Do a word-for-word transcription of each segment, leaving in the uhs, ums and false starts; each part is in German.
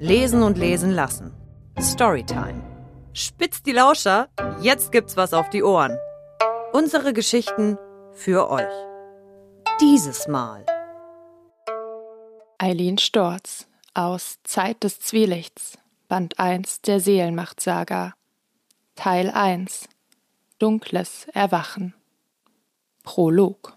Lesen und lesen lassen. Storytime. Spitzt die Lauscher, jetzt gibt's was auf die Ohren. Unsere Geschichten für euch. Dieses Mal. Eileen Storz aus Zeit des Zwielichts, Band eins der Seelenmacht-Saga. Teil eins. Dunkles Erwachen. Prolog.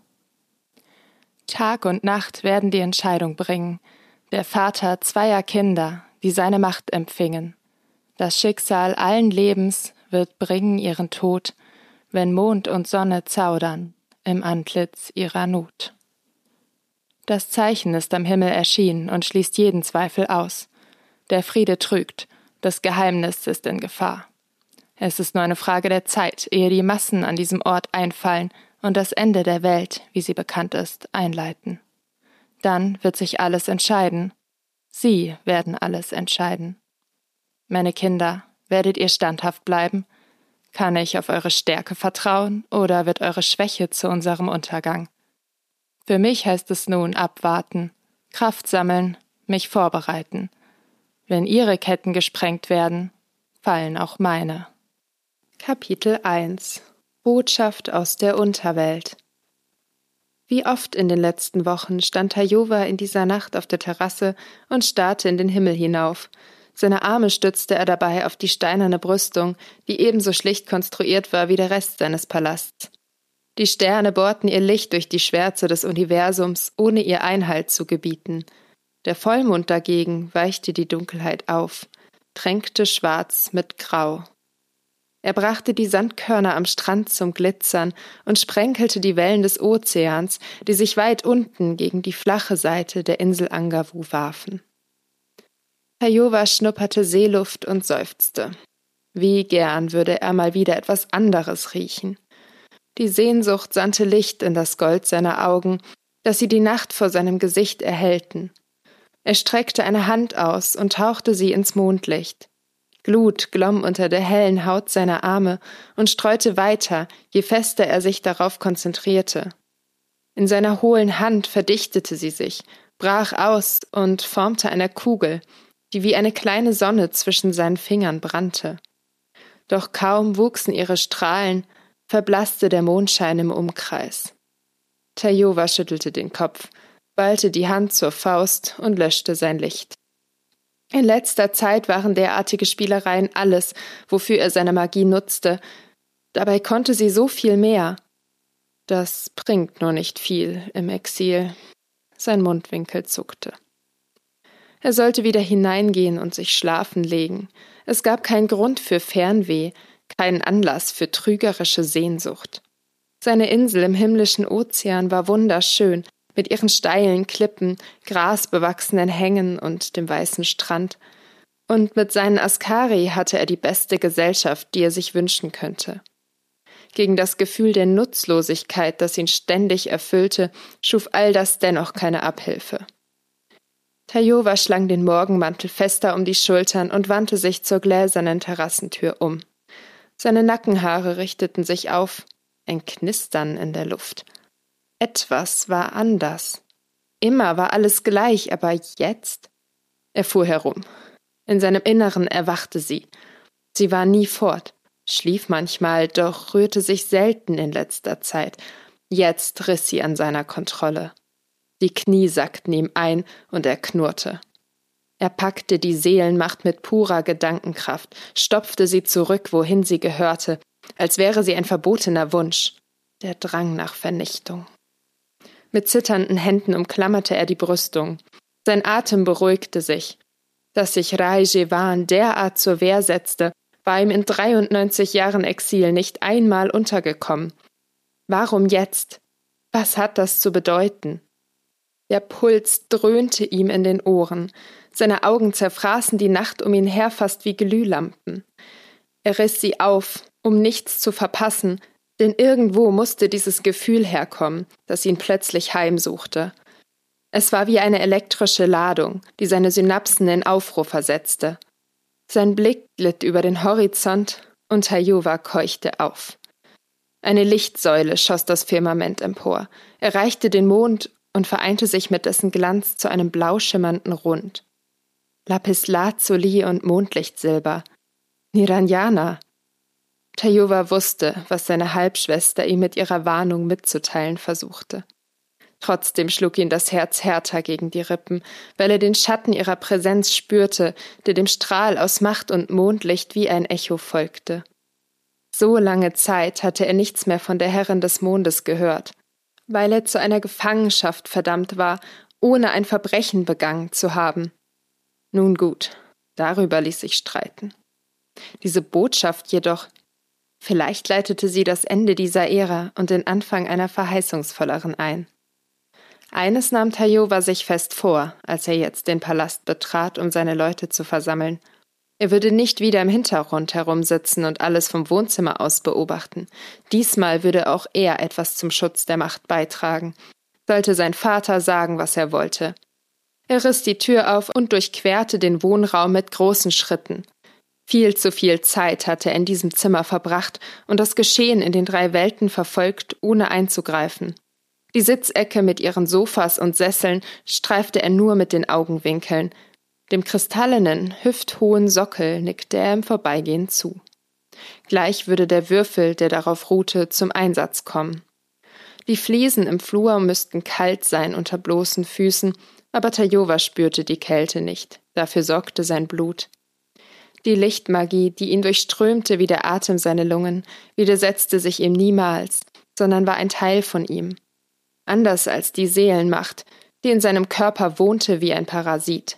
Tag und Nacht werden die Entscheidung bringen. Der Vater zweier Kinder, die seine Macht empfingen. Das Schicksal allen Lebens wird bringen ihren Tod, wenn Mond und Sonne zaudern im Antlitz ihrer Not. Das Zeichen ist am Himmel erschienen und schließt jeden Zweifel aus. Der Friede trügt, das Geheimnis ist in Gefahr. Es ist nur eine Frage der Zeit, ehe die Massen an diesem Ort einfallen und das Ende der Welt, wie sie bekannt ist, einleiten. Dann wird sich alles entscheiden. Sie werden alles entscheiden. Meine Kinder, werdet ihr standhaft bleiben? Kann ich auf eure Stärke vertrauen oder wird eure Schwäche zu unserem Untergang? Für mich heißt es nun abwarten, Kraft sammeln, mich vorbereiten. Wenn ihre Ketten gesprengt werden, fallen auch meine. Kapitel eins. Botschaft aus der Unterwelt. Wie oft in den letzten Wochen stand Tajowa in dieser Nacht auf der Terrasse und starrte in den Himmel hinauf. Seine Arme stützte er dabei auf die steinerne Brüstung, die ebenso schlicht konstruiert war wie der Rest seines Palasts. Die Sterne bohrten ihr Licht durch die Schwärze des Universums, ohne ihr Einhalt zu gebieten. Der Vollmond dagegen weichte die Dunkelheit auf, tränkte Schwarz mit Grau. Er brachte die Sandkörner am Strand zum Glitzern und sprenkelte die Wellen des Ozeans, die sich weit unten gegen die flache Seite der Insel Angavu warfen. Tajowa schnupperte Seeluft und seufzte. Wie gern würde er mal wieder etwas anderes riechen. Die Sehnsucht sandte Licht in das Gold seiner Augen, dass sie die Nacht vor seinem Gesicht erhellten. Er streckte eine Hand aus und tauchte sie ins Mondlicht. Glut glomm unter der hellen Haut seiner Arme und streute weiter, je fester er sich darauf konzentrierte. In seiner hohlen Hand verdichtete sie sich, brach aus und formte eine Kugel, die wie eine kleine Sonne zwischen seinen Fingern brannte. Doch kaum wuchsen ihre Strahlen, verblasste der Mondschein im Umkreis. Tajowa schüttelte den Kopf, ballte die Hand zur Faust und löschte sein Licht. In letzter Zeit waren derartige Spielereien alles, wofür er seine Magie nutzte. Dabei konnte sie so viel mehr. Das bringt nur nicht viel im Exil. Sein Mundwinkel zuckte. Er sollte wieder hineingehen und sich schlafen legen. Es gab keinen Grund für Fernweh, keinen Anlass für trügerische Sehnsucht. Seine Insel im himmlischen Ozean war wunderschön, mit ihren steilen Klippen, grasbewachsenen Hängen und dem weißen Strand. Und mit seinen Askari hatte er die beste Gesellschaft, die er sich wünschen könnte. Gegen das Gefühl der Nutzlosigkeit, das ihn ständig erfüllte, schuf all das dennoch keine Abhilfe. Tajowa schlang den Morgenmantel fester um die Schultern und wandte sich zur gläsernen Terrassentür um. Seine Nackenhaare richteten sich auf, ein Knistern in der Luft. Etwas war anders. Immer war alles gleich, aber jetzt? Er fuhr herum. In seinem Inneren erwachte sie. Sie war nie fort, schlief manchmal, doch rührte sich selten in letzter Zeit. Jetzt riss sie an seiner Kontrolle. Die Knie sackten ihm ein und er knurrte. Er packte die Seelenmacht mit purer Gedankenkraft, stopfte sie zurück, wohin sie gehörte, als wäre sie ein verbotener Wunsch, der Drang nach Vernichtung. Mit zitternden Händen umklammerte er die Brüstung. Sein Atem beruhigte sich. Dass sich Rai Jevan derart zur Wehr setzte, war ihm in dreiundneunzig Jahren Exil nicht einmal untergekommen. Warum jetzt? Was hat das zu bedeuten? Der Puls dröhnte ihm in den Ohren. Seine Augen zerfraßen die Nacht um ihn her fast wie Glühlampen. Er riss sie auf, um nichts zu verpassen, denn irgendwo musste dieses Gefühl herkommen, das ihn plötzlich heimsuchte. Es war wie eine elektrische Ladung, die seine Synapsen in Aufruhr versetzte. Sein Blick glitt über den Horizont und Tajowa keuchte auf. Eine Lichtsäule schoss das Firmament empor, erreichte den Mond und vereinte sich mit dessen Glanz zu einem blau schimmernden Rund. Lapislazuli und Mondlichtsilber. Niranjana. Tayova wusste, was seine Halbschwester ihm mit ihrer Warnung mitzuteilen versuchte. Trotzdem schlug ihn das Herz härter gegen die Rippen, weil er den Schatten ihrer Präsenz spürte, der dem Strahl aus Macht und Mondlicht wie ein Echo folgte. So lange Zeit hatte er nichts mehr von der Herrin des Mondes gehört, weil er zu einer Gefangenschaft verdammt war, ohne ein Verbrechen begangen zu haben. Nun gut, darüber ließ sich streiten. Diese Botschaft jedoch, vielleicht leitete sie das Ende dieser Ära und den Anfang einer verheißungsvolleren ein. Eines nahm Tayova sich fest vor, als er jetzt den Palast betrat, um seine Leute zu versammeln. Er würde nicht wieder im Hintergrund herumsitzen und alles vom Wohnzimmer aus beobachten. Diesmal würde auch er etwas zum Schutz der Macht beitragen. Sollte sein Vater sagen, was er wollte. Er riss die Tür auf und durchquerte den Wohnraum mit großen Schritten. Viel zu viel Zeit hatte er in diesem Zimmer verbracht und das Geschehen in den drei Welten verfolgt, ohne einzugreifen. Die Sitzecke mit ihren Sofas und Sesseln streifte er nur mit den Augenwinkeln. Dem kristallenen, hüfthohen Sockel nickte er im Vorbeigehen zu. Gleich würde der Würfel, der darauf ruhte, zum Einsatz kommen. Die Fliesen im Flur müssten kalt sein unter bloßen Füßen, aber Tayova spürte die Kälte nicht. Dafür sorgte sein Blut. Die Lichtmagie, die ihn durchströmte wie der Atem seine Lungen, widersetzte sich ihm niemals, sondern war ein Teil von ihm. Anders als die Seelenmacht, die in seinem Körper wohnte wie ein Parasit.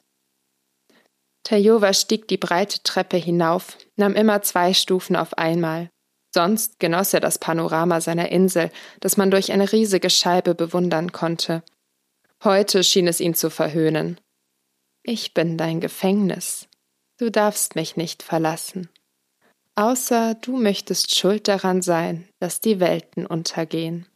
Tayova stieg die breite Treppe hinauf, nahm immer zwei Stufen auf einmal. Sonst genoss er das Panorama seiner Insel, das man durch eine riesige Scheibe bewundern konnte. Heute schien es ihn zu verhöhnen. Ich bin dein Gefängnis. Du darfst mich nicht verlassen. Außer du möchtest schuld daran sein, dass die Welten untergehen.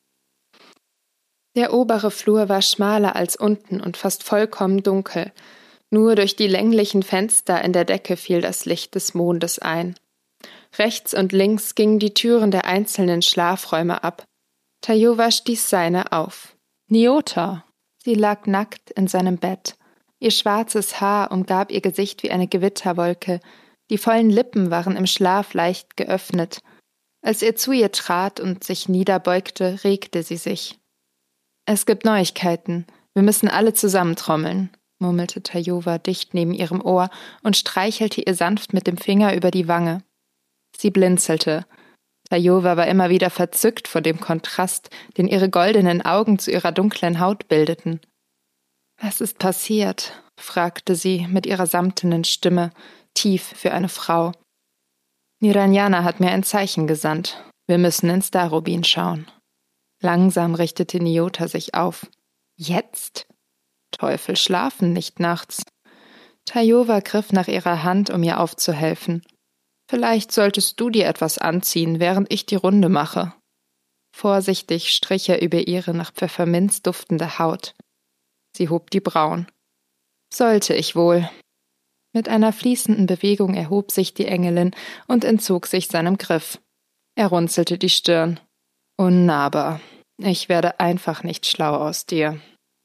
Der obere Flur war schmaler als unten und fast vollkommen dunkel. Nur durch die länglichen Fenster in der Decke fiel das Licht des Mondes ein. Rechts und links gingen die Türen der einzelnen Schlafräume ab. Tayova stieß seine auf. Nyota! Sie lag nackt in seinem Bett. Ihr schwarzes Haar umgab ihr Gesicht wie eine Gewitterwolke. Die vollen Lippen waren im Schlaf leicht geöffnet. Als er zu ihr trat und sich niederbeugte, regte sie sich. »Es gibt Neuigkeiten. Wir müssen alle zusammentrommeln«, murmelte Tayova dicht neben ihrem Ohr und streichelte ihr sanft mit dem Finger über die Wange. Sie blinzelte. Tayova war immer wieder verzückt von dem Kontrast, den ihre goldenen Augen zu ihrer dunklen Haut bildeten. »Was ist passiert?« fragte sie mit ihrer samtenen Stimme, tief für eine Frau. »Niranjana hat mir ein Zeichen gesandt. Wir müssen ins Darubin schauen.« Langsam richtete Nyota sich auf. »Jetzt?« Teufel schlafen nicht nachts. Tayova griff nach ihrer Hand, um ihr aufzuhelfen. »Vielleicht solltest du dir etwas anziehen, während ich die Runde mache.« Vorsichtig strich er über ihre nach Pfefferminz duftende Haut. Sie hob die Brauen. »Sollte ich wohl.« Mit einer fließenden Bewegung erhob sich die Engelin und entzog sich seinem Griff. Er runzelte die Stirn. »Unnahbar. Ich werde einfach nicht schlau aus dir.«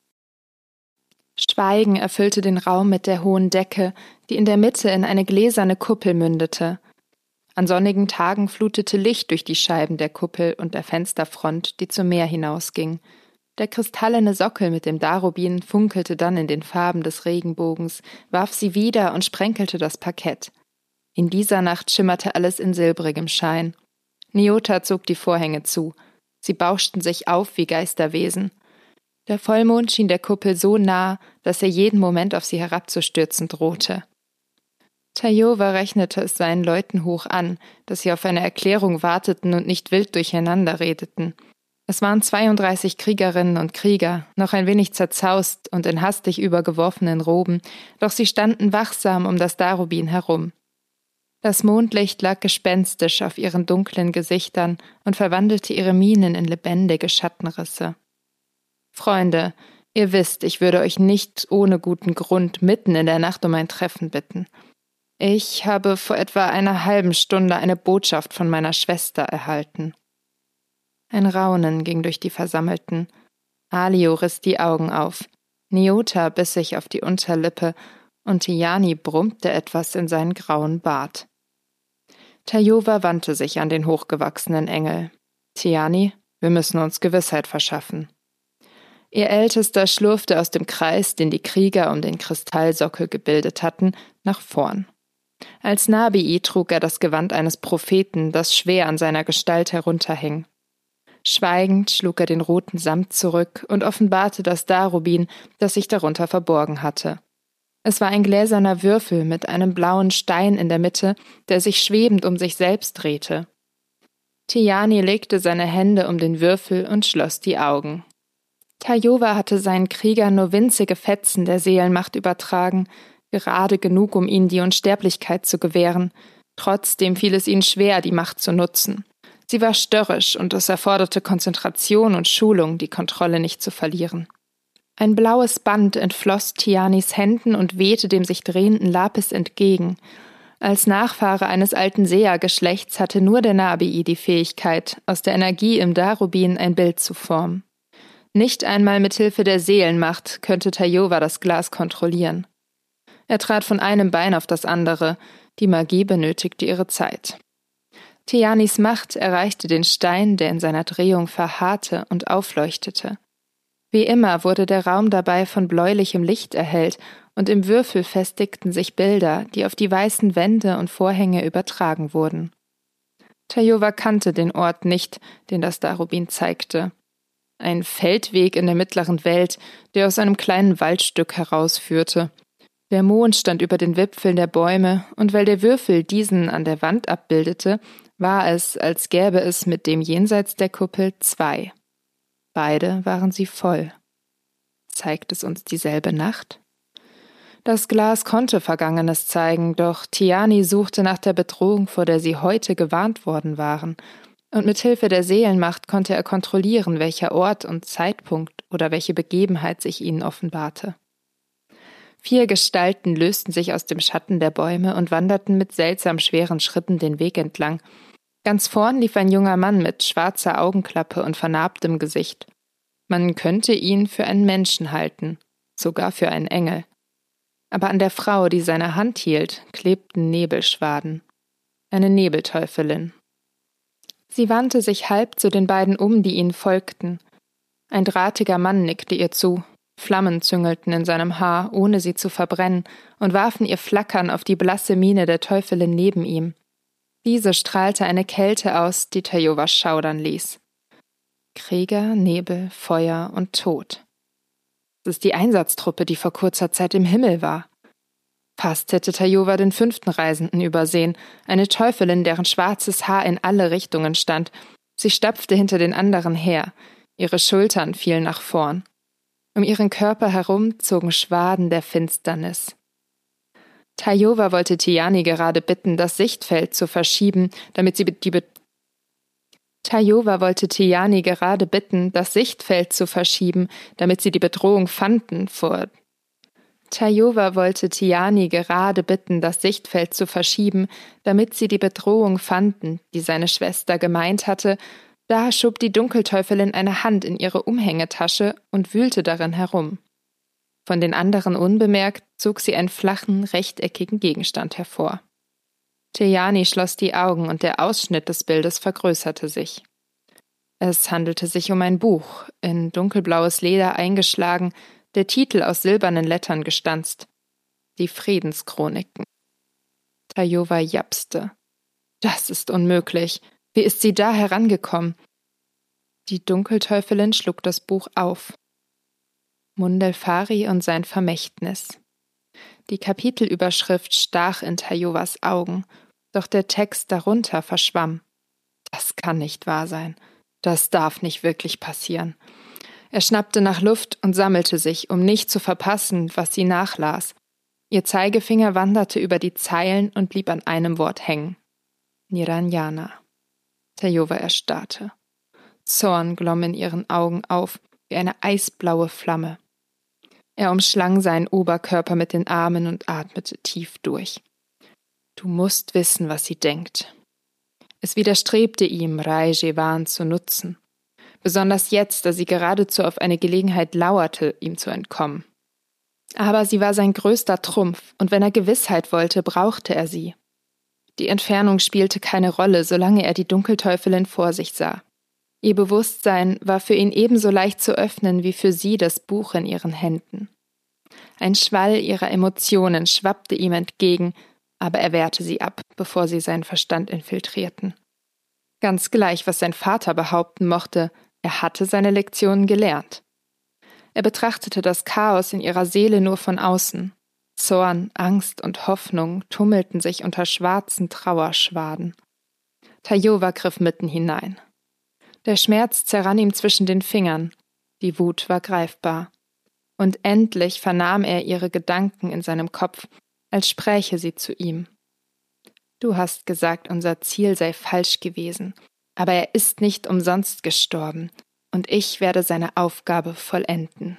Schweigen erfüllte den Raum mit der hohen Decke, die in der Mitte in eine gläserne Kuppel mündete. An sonnigen Tagen flutete Licht durch die Scheiben der Kuppel und der Fensterfront, die zum Meer hinausging. Der kristallene Sockel mit dem Darubin funkelte dann in den Farben des Regenbogens, warf sie wieder und sprenkelte das Parkett. In dieser Nacht schimmerte alles in silbrigem Schein. Nyota zog die Vorhänge zu. Sie bauschten sich auf wie Geisterwesen. Der Vollmond schien der Kuppel so nah, dass er jeden Moment auf sie herabzustürzen drohte. Tayova rechnete es seinen Leuten hoch an, dass sie auf eine Erklärung warteten und nicht wild durcheinander redeten. Es waren zweiunddreißig Kriegerinnen und Krieger, noch ein wenig zerzaust und in hastig übergeworfenen Roben, doch sie standen wachsam um das Darubin herum. Das Mondlicht lag gespenstisch auf ihren dunklen Gesichtern und verwandelte ihre Mienen in lebendige Schattenrisse. »Freunde, ihr wisst, ich würde euch nicht ohne guten Grund mitten in der Nacht um ein Treffen bitten. Ich habe vor etwa einer halben Stunde eine Botschaft von meiner Schwester erhalten.« Ein Raunen ging durch die Versammelten. Alio riss die Augen auf. Nyota biss sich auf die Unterlippe und Tiani brummte etwas in seinen grauen Bart. Tayowa wandte sich an den hochgewachsenen Engel. »Tiani, wir müssen uns Gewissheit verschaffen.« Ihr Ältester schlurfte aus dem Kreis, den die Krieger um den Kristallsockel gebildet hatten, nach vorn. Als Nabii trug er das Gewand eines Propheten, das schwer an seiner Gestalt herunterhing. Schweigend schlug er den roten Samt zurück und offenbarte das Darubin, das sich darunter verborgen hatte. Es war ein gläserner Würfel mit einem blauen Stein in der Mitte, der sich schwebend um sich selbst drehte. Tiani legte seine Hände um den Würfel und schloss die Augen. Tayowa hatte seinen Kriegern nur winzige Fetzen der Seelenmacht übertragen, gerade genug, um ihnen die Unsterblichkeit zu gewähren. Trotzdem fiel es ihnen schwer, die Macht zu nutzen. Sie war störrisch und es erforderte Konzentration und Schulung, die Kontrolle nicht zu verlieren. Ein blaues Band entfloss Tianis Händen und wehte dem sich drehenden Lapis entgegen. Als Nachfahre eines alten Seher-Geschlechts hatte nur der Nabii die Fähigkeit, aus der Energie im Darubin ein Bild zu formen. Nicht einmal mit Hilfe der Seelenmacht könnte Tayowa das Glas kontrollieren. Er trat von einem Bein auf das andere, die Magie benötigte ihre Zeit. Tianis Macht erreichte den Stein, der in seiner Drehung verharrte und aufleuchtete. Wie immer wurde der Raum dabei von bläulichem Licht erhellt, und im Würfel festigten sich Bilder, die auf die weißen Wände und Vorhänge übertragen wurden. Tayowa kannte den Ort nicht, den das Darubin zeigte. Ein Feldweg in der mittleren Welt, der aus einem kleinen Waldstück herausführte. Der Mond stand über den Wipfeln der Bäume, und weil der Würfel diesen an der Wand abbildete, war es, als gäbe es mit dem jenseits der Kuppel zwei. Beide waren sie voll. Zeigt es uns dieselbe Nacht? Das Glas konnte Vergangenes zeigen, doch Tiani suchte nach der Bedrohung, vor der sie heute gewarnt worden waren, und mit Hilfe der Seelenmacht konnte er kontrollieren, welcher Ort und Zeitpunkt oder welche Begebenheit sich ihnen offenbarte. Vier Gestalten lösten sich aus dem Schatten der Bäume und wanderten mit seltsam schweren Schritten den Weg entlang. Ganz vorn lief ein junger Mann mit schwarzer Augenklappe und vernarbtem Gesicht. Man könnte ihn für einen Menschen halten, sogar für einen Engel. Aber an der Frau, die seine Hand hielt, klebten Nebelschwaden. Eine Nebelteufelin. Sie wandte sich halb zu den beiden um, die ihnen folgten. Ein drahtiger Mann nickte ihr zu. Flammen züngelten in seinem Haar, ohne sie zu verbrennen, und warfen ihr Flackern auf die blasse Miene der Teufelin neben ihm. Diese strahlte eine Kälte aus, die Tayowa schaudern ließ. Krieger, Nebel, Feuer und Tod. Das ist die Einsatztruppe, die vor kurzer Zeit im Himmel war. Fast hätte Tayowa den fünften Reisenden übersehen, eine Teufelin, deren schwarzes Haar in alle Richtungen stand. Sie stapfte hinter den anderen her, ihre Schultern fielen nach vorn. Um ihren Körper herum zogen Schwaden der Finsternis. Tayowa wollte Tiani gerade bitten, das Sichtfeld zu verschieben, damit sie die Be- Tayowa wollte Tiani gerade bitten, das Sichtfeld zu verschieben, damit sie die Bedrohung fanden vor Tayowa wollte Tiani gerade bitten, das Sichtfeld zu verschieben, damit sie die Bedrohung fanden, die seine Schwester gemeint hatte. Da schob die Dunkelteufelin eine Hand in ihre Umhängetasche und wühlte darin herum. Von den anderen unbemerkt zog sie einen flachen, rechteckigen Gegenstand hervor. Tiani schloss die Augen und der Ausschnitt des Bildes vergrößerte sich. Es handelte sich um ein Buch, in dunkelblaues Leder eingeschlagen, der Titel aus silbernen Lettern gestanzt. Die Friedenschroniken. Tayowa japste. Das ist unmöglich. Wie ist sie da herangekommen? Die Dunkelteufelin schlug das Buch auf. Mundelfari und sein Vermächtnis. Die Kapitelüberschrift stach in Tayowas Augen, doch der Text darunter verschwamm. Das kann nicht wahr sein. Das darf nicht wirklich passieren. Er schnappte nach Luft und sammelte sich, um nicht zu verpassen, was sie nachlas. Ihr Zeigefinger wanderte über die Zeilen und blieb an einem Wort hängen. Niranjana. Tayowa erstarrte. Zorn glomm in ihren Augen auf, wie eine eisblaue Flamme. Er umschlang seinen Oberkörper mit den Armen und atmete tief durch. Du musst wissen, was sie denkt. Es widerstrebte ihm, Raijewan zu nutzen. Besonders jetzt, da sie geradezu auf eine Gelegenheit lauerte, ihm zu entkommen. Aber sie war sein größter Trumpf, und wenn er Gewissheit wollte, brauchte er sie. Die Entfernung spielte keine Rolle, solange er die Dunkelteufelin vor sich sah. Ihr Bewusstsein war für ihn ebenso leicht zu öffnen wie für sie das Buch in ihren Händen. Ein Schwall ihrer Emotionen schwappte ihm entgegen, aber er wehrte sie ab, bevor sie seinen Verstand infiltrierten. Ganz gleich, was sein Vater behaupten mochte, er hatte seine Lektionen gelernt. Er betrachtete das Chaos in ihrer Seele nur von außen. Zorn, Angst und Hoffnung tummelten sich unter schwarzen Trauerschwaden. Tayova griff mitten hinein. Der Schmerz zerrann ihm zwischen den Fingern, die Wut war greifbar. Und endlich vernahm er ihre Gedanken in seinem Kopf, als spräche sie zu ihm. »Du hast gesagt, unser Ziel sei falsch gewesen, aber er ist nicht umsonst gestorben, und ich werde seine Aufgabe vollenden.«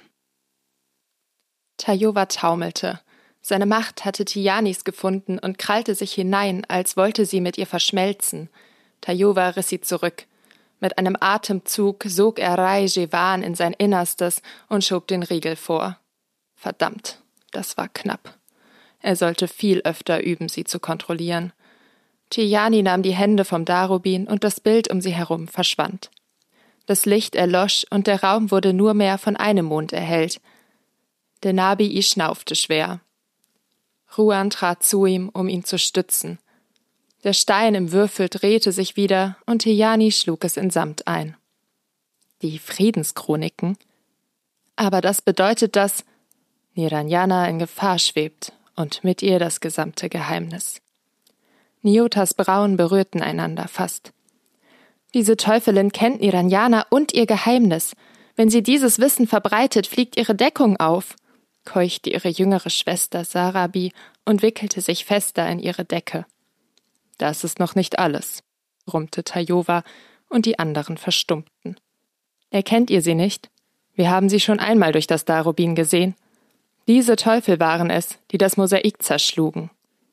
Tayova taumelte. Seine Macht hatte Tiyanis gefunden und krallte sich hinein, als wollte sie mit ihr verschmelzen. Tayova riss sie zurück. Mit einem Atemzug sog er Ra'ejewan in sein Innerstes und schob den Riegel vor. Verdammt, das war knapp. Er sollte viel öfter üben, sie zu kontrollieren. Tiyani nahm die Hände vom Darubin und das Bild um sie herum verschwand. Das Licht erlosch und der Raum wurde nur mehr von einem Mond erhellt. Denabi schnaufte schwer. Ruan trat zu ihm, um ihn zu stützen. Der Stein im Würfel drehte sich wieder und Tiyani schlug es in Samt ein. Die Friedenschroniken? Aber das bedeutet, dass Niranjana in Gefahr schwebt und mit ihr das gesamte Geheimnis. Nyotas Brauen berührten einander fast. Diese Teufelin kennt Niranjana und ihr Geheimnis. Wenn sie dieses Wissen verbreitet, fliegt ihre Deckung auf, keuchte ihre jüngere Schwester Sarabi und wickelte sich fester in ihre Decke. Das ist noch nicht alles, brummte Tayova, und die anderen verstummten. Erkennt ihr sie nicht? Wir haben sie schon einmal durch das Darubin gesehen. Diese Teufel waren es, die das Mosaik zerschlugen.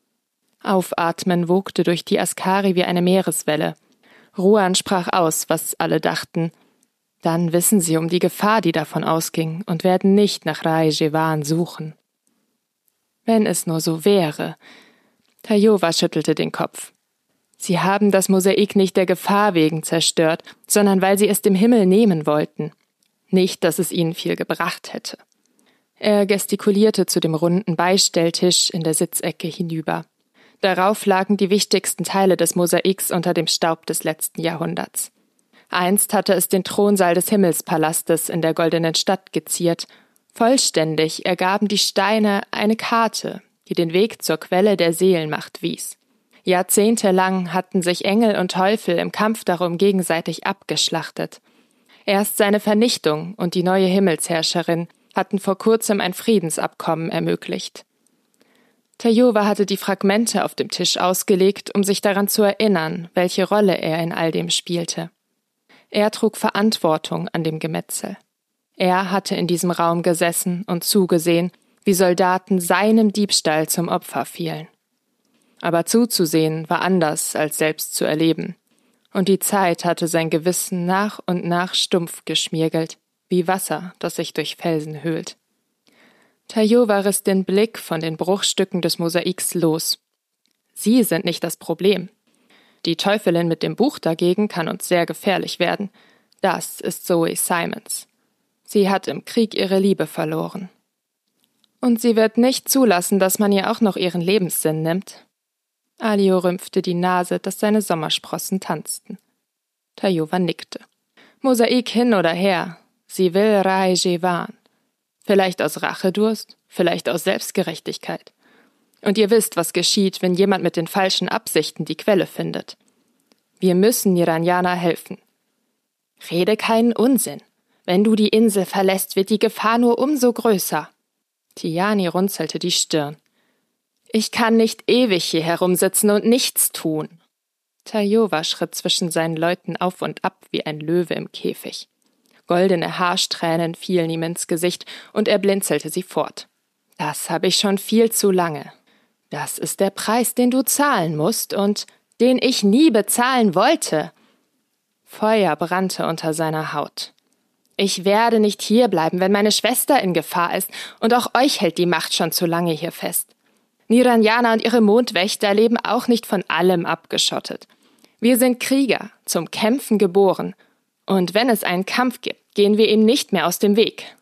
Aufatmen wogte durch die Askari wie eine Meereswelle. Ruan sprach aus, was alle dachten. Dann wissen sie um die Gefahr, die davon ausging, und werden nicht nach Ra'ejewan suchen. Wenn es nur so wäre. Tayova schüttelte den Kopf. Sie haben das Mosaik nicht der Gefahr wegen zerstört, sondern weil sie es dem Himmel nehmen wollten. Nicht, dass es ihnen viel gebracht hätte. Er gestikulierte zu dem runden Beistelltisch in der Sitzecke hinüber. Darauf lagen die wichtigsten Teile des Mosaiks unter dem Staub des letzten Jahrhunderts. Einst hatte es den Thronsaal des Himmelspalastes in der Goldenen Stadt geziert. Vollständig ergaben die Steine eine Karte, die den Weg zur Quelle der Seelenmacht wies. Jahrzehntelang hatten sich Engel und Teufel im Kampf darum gegenseitig abgeschlachtet. Erst seine Vernichtung und die neue Himmelsherrscherin hatten vor kurzem ein Friedensabkommen ermöglicht. Tayova hatte die Fragmente auf dem Tisch ausgelegt, um sich daran zu erinnern, welche Rolle er in all dem spielte. Er trug Verantwortung an dem Gemetzel. Er hatte in diesem Raum gesessen und zugesehen, wie Soldaten seinem Diebstahl zum Opfer fielen. Aber zuzusehen war anders als selbst zu erleben, und die Zeit hatte sein Gewissen nach und nach stumpf geschmiergelt, wie Wasser, das sich durch Felsen höhlt. Tayova riss den Blick von den Bruchstücken des Mosaiks los. Sie sind nicht das Problem. Die Teufelin mit dem Buch dagegen kann uns sehr gefährlich werden. Das ist Zoe Simons. Sie hat im Krieg ihre Liebe verloren. Und sie wird nicht zulassen, dass man ihr auch noch ihren Lebenssinn nimmt. Alio rümpfte die Nase, dass seine Sommersprossen tanzten. Tayova nickte. Mosaik hin oder her. Sie will Ra'ejewan. Vielleicht aus Rachedurst, vielleicht aus Selbstgerechtigkeit. Und ihr wisst, was geschieht, wenn jemand mit den falschen Absichten die Quelle findet. Wir müssen Niranjana helfen. Rede keinen Unsinn. Wenn du die Insel verlässt, wird die Gefahr nur umso größer. Tiyani runzelte die Stirn. Ich kann nicht ewig hier herumsitzen und nichts tun. Tayova schritt zwischen seinen Leuten auf und ab wie ein Löwe im Käfig. Goldene Haarsträhnen fielen ihm ins Gesicht und er blinzelte sie fort. Das habe ich schon viel zu lange. Das ist der Preis, den du zahlen musst und den ich nie bezahlen wollte. Feuer brannte unter seiner Haut. Ich werde nicht hierbleiben, wenn meine Schwester in Gefahr ist, und auch euch hält die Macht schon zu lange hier fest. Niranjana und ihre Mondwächter leben auch nicht von allem abgeschottet. Wir sind Krieger, zum Kämpfen geboren, und wenn es einen Kampf gibt, gehen wir ihm nicht mehr aus dem Weg.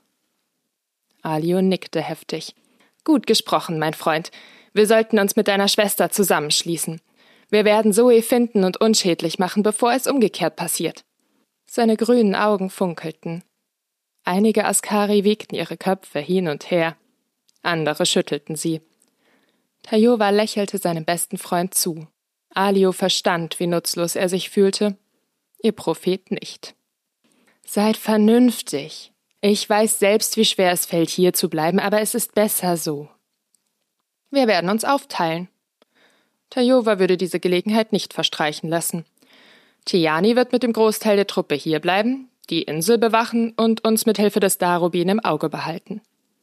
Alio nickte heftig. Gut gesprochen, mein Freund. Wir sollten uns mit deiner Schwester zusammenschließen. Wir werden Zoe finden und unschädlich machen, bevor es umgekehrt passiert. Seine grünen Augen funkelten. Einige Askari wiegten ihre Köpfe hin und her, andere schüttelten sie. Tayova lächelte seinem besten Freund zu. Alio verstand, wie nutzlos er sich fühlte, ihr Prophet nicht. Seid vernünftig. Ich weiß selbst, wie schwer es fällt, hier zu bleiben, aber es ist besser so. Wir werden uns aufteilen. Tayova würde diese Gelegenheit nicht verstreichen lassen. Tiani wird mit dem Großteil der Truppe hierbleiben, die Insel bewachen und uns mit Hilfe des Darubin im Auge behalten.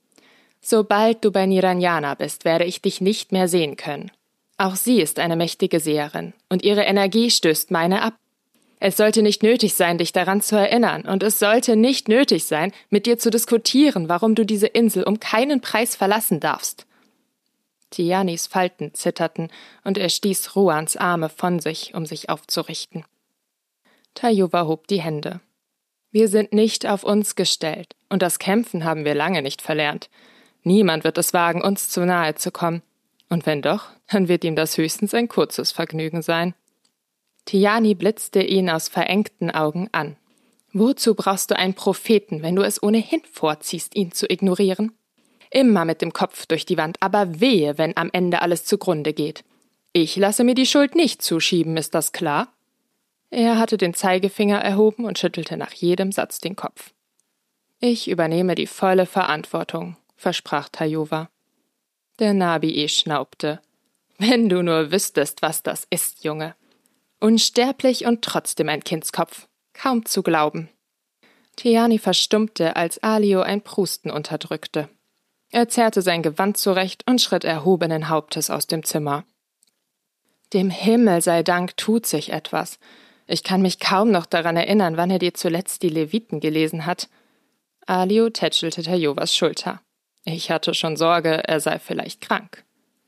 Sobald du bei Niranjana bist, werde ich dich nicht mehr sehen können. Auch sie ist eine mächtige Seherin, und ihre Energie stößt meine ab. Es sollte nicht nötig sein, dich daran zu erinnern, und es sollte nicht nötig sein, mit dir zu diskutieren, warum du diese Insel um keinen Preis verlassen darfst. Tianis Falten zitterten, und er stieß Ruans Arme von sich, um sich aufzurichten. Tayova hob die Hände. Wir sind nicht auf uns gestellt, und das Kämpfen haben wir lange nicht verlernt. Niemand wird es wagen, uns zu nahe zu kommen. Und wenn doch, dann wird ihm das höchstens ein kurzes Vergnügen sein. Tiani blitzte ihn aus verengten Augen an. Wozu brauchst du einen Propheten, wenn du es ohnehin vorziehst, ihn zu ignorieren? Immer mit dem Kopf durch die Wand, aber wehe, wenn am Ende alles zugrunde geht. Ich lasse mir die Schuld nicht zuschieben, ist das klar? Er hatte den Zeigefinger erhoben und schüttelte nach jedem Satz den Kopf. Ich übernehme die volle Verantwortung, versprach Tayova. Der Nabi schnaubte. Wenn du nur wüsstest, was das ist, Junge. Unsterblich und trotzdem ein Kindskopf. Kaum zu glauben. Tiani verstummte, als Alio ein Prusten unterdrückte. Er zerrte sein Gewand zurecht und schritt erhobenen Hauptes aus dem Zimmer. Dem Himmel sei Dank tut sich etwas. Ich kann mich kaum noch daran erinnern, wann er dir zuletzt die Leviten gelesen hat. Alio tätschelte Tayovas Schulter. Ich hatte schon Sorge, er sei vielleicht krank.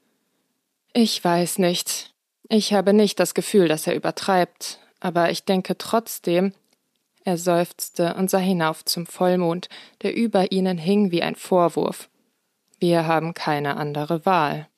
Ich weiß nicht. Ich habe nicht das Gefühl, dass er übertreibt, aber ich denke trotzdem. Er seufzte und sah hinauf zum Vollmond, der über ihnen hing wie ein Vorwurf. Wir haben keine andere Wahl.